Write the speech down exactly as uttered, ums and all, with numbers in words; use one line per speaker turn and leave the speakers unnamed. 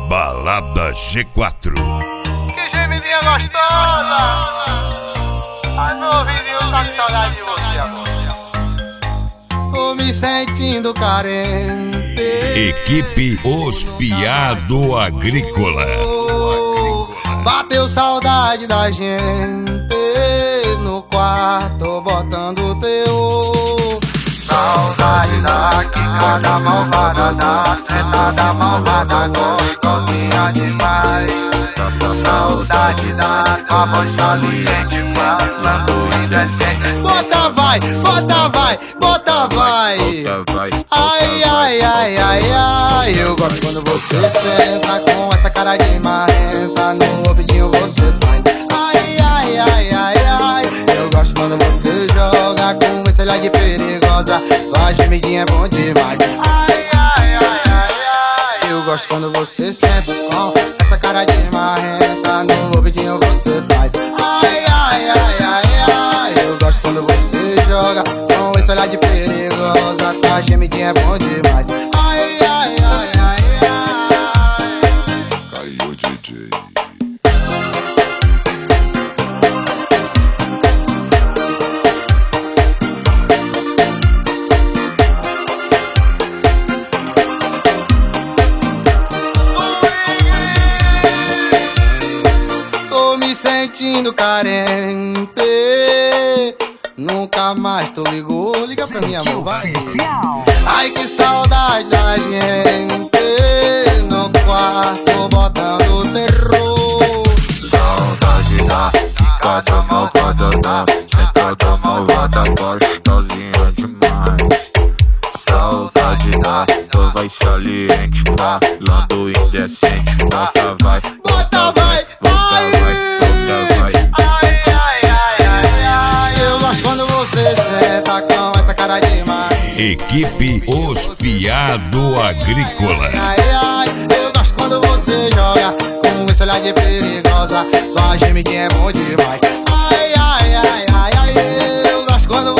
Balada G quatro.
Que gemidinha gostosa! Ai, meu ouvidinho tá com saudade de você agora. Tô me sentindo carente.
Equipe Os Piado Agrícola.
Bateu saudade da gente no quarto botando teu. Saudade da quicada malvada, da sentada malvada, gostosinha demais. Saudade da tua voz saliente, falando indecente. Bota vai, bota vai, bota vai. Ai, ai, ai, ai, ai. Eu gosto quando você senta com essa cara de marrenta, no ouvidinho você faz. Ai, ai, ai, ai, ai. Eu gosto quando você joga com esse olhar de perigosa. Tua gemidinha é bom demais. Ai, ai, ai, ai, ai. Eu gosto quando você senta com essa cara de marrenta, no ouvidinho você faz. Ai, ai, ai, ai, ai. Eu gosto quando você joga com esse olhar de perigosa. Tua gemidinha é bom demais. Ai, ai, ai, ai, ai.
Caiu D J.
Sentindo carente, nunca mais tu ligou. Liga pra mim, amor, vai. Ai, que saudade da gente no quarto botando terror.
Saudade da quicada malvada, da sentada malvada, gostosinha demais. Saudade da tua voz saliente, falando indecente. Bota vai,
bota vai, vai. Ai, ai, ai, ai, ai. Eu gosto quando você senta com essa cara de mar.
Equipe Os Piado Agrícola.
Ai, ai, eu gosto quando você joga com esse olhar de perigosa. Tua gemidinha é bom demais. Ai, ai, ai, ai, ai. Eu gosto quando